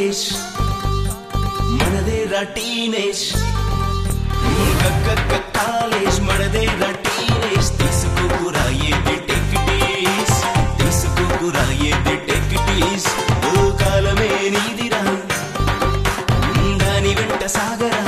college మనదేరా teenage college మనదేరా teenage తీసుకోకురా ఏది టెక్టీస్ తీసుకోకురా ఏది టెక్టీస్ ఓ కాలమే నీదిరా దాని వెంట సాగరా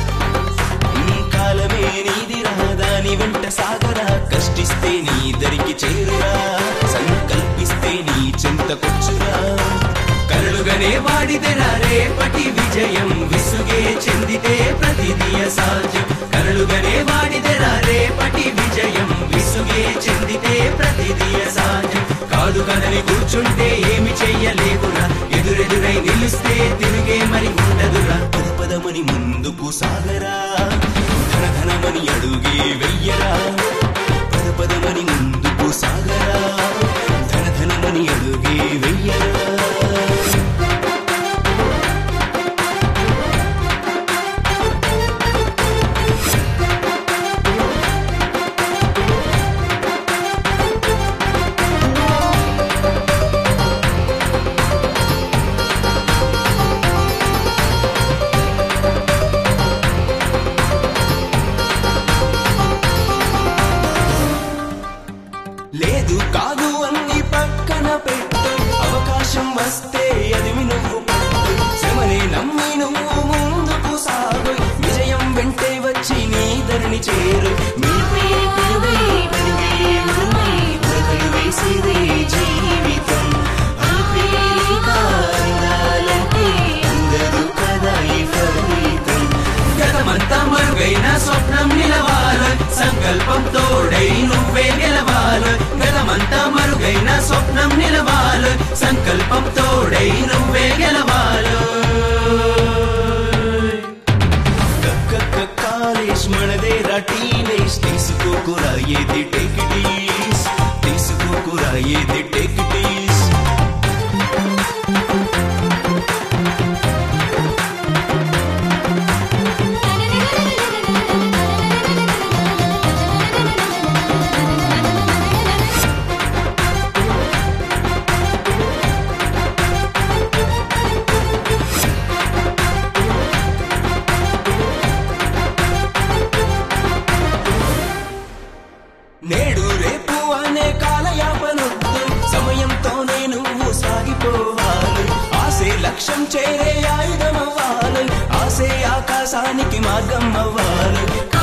కాలమే నీదిరా దాని వెంట సాగరా కష్టిస్తే నీ దరికి చేరురా సంకల్పిస్తే నీ చెంతకొచ్చురా కలలుగానే వాడిదెరా రేపటి విజయం విసుగే చెందితే ప్రతిదీ అసాధ్యం కలలుగానే వాడిదెరా రేపటి విజయం విసుగే చెందితే ప్రతిదీ అసాధ్యం కాదు కదని కూర్చుంటే ఏమి చెయ్యలేవురా ఎదురెదురై నిలిస్తే తిరిగే మరి ఉండదురా పదమని ముందుకు సాగరా ధనధనమని అడుగే వెయ్యరా పదమని ముందుకు సాగరా ధనధనమని అడుగే వెయ్యరా లేదు కాదు అన్ని పక్కన పెట్టు అవకాశం వస్తే అది నువ్వు శ్రమనే నమ్మి నువ్వు ముందుకు సాగు విజయం వెంటే వచ్చి నీ ధరిని చేరు జీవితం గతమంతా మరుగైన స్వప్నం నిలవాల సంకల్పం తోడై నువ్వే గెలవాల గతమంతా మరుగైన స్వప్నం నిలవాల సంకల్పం తోడై నువ్వే గెలవాల కాలేజ్ మనదేరా టీనేజ్ తీసుకోకురా ఏది టెక్టీస్ తీసుకోకురా ఏది టెక్టీస్ నేడు రేపు అనే కాలయాపనొద్దు సమయంతోనే నువ్వు సాగిపోవాలి ఆసే లక్ష్యం చేరే ఆయుధమవ్వాలి ఆసే ఆకాశానికి మార్గం అవ్వాలి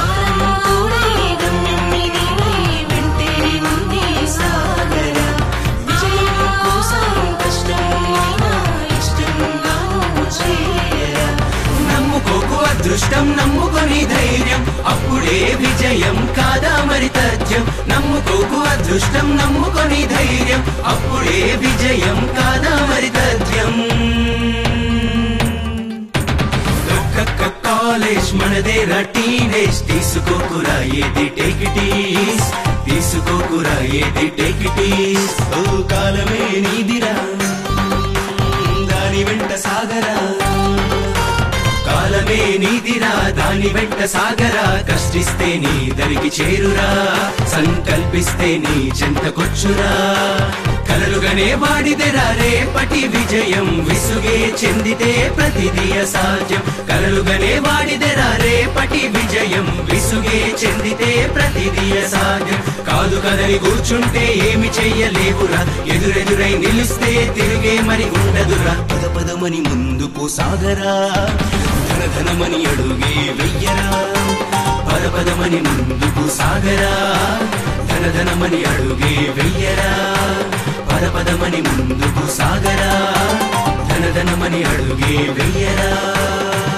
నమ్ముకోకు అదృష్టం నమ్ముకొని ధైర్యం అప్పుడే విజయం కాదా మరి తథ్యం నమ్ముకోకు అదృష్టం నమ్ముకొని ధైర్యం అప్పుడే విజయం కాదా మరి తథ్యం కాలేజ్ మనదేరా టీనేజ్ తీసుకోకురా ఏది టెక్టీస్ తీసుకోకురా ఏది టెక్టీస్ ఓ కాలమే నీదిరా దాని వెంట సాగరా కాలమే నీదిరా దాని వెంట సాగరా కష్టిస్తే నీ దరికి చేరురా సంకల్పిస్తే నీ చెంతకొచ్చురా కలలుగానే వాడిదెరా రేపటి విజయం విసుగే చెందితే ప్రతిదీ అసాధ్యం కలలుగానే వాడిదెరా రేపటి విజయం విసుగే చెందితే ప్రతిదీ అసాధ్యం కాదు కదని కూర్చుంటే ఏమి చెయ్యలేవురా ఎదురెదురై నిలిస్తే తిరిగే మరి ఉండదురా పదమని ముందుకు సాగరా ధనధనమని అడుగే వెయ్యరా పదమని ముందుకు సాగరా ధనధనమని అడుగే వెయ్యరా పదమని ముందుకు సాగరా ధనధనమని అడుగే వెయ్యరా